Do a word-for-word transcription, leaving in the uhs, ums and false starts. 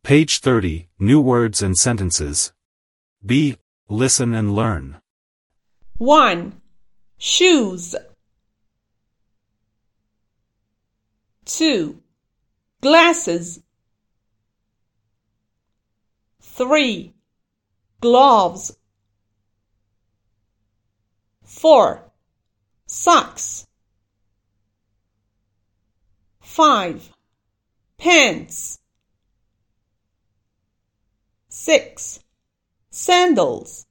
Page thirty, New words and sentences. B. Listen and learn. one. Shoes. two. Glasses. three. Gloves. four. Socks. five. Pants. six. Sandals.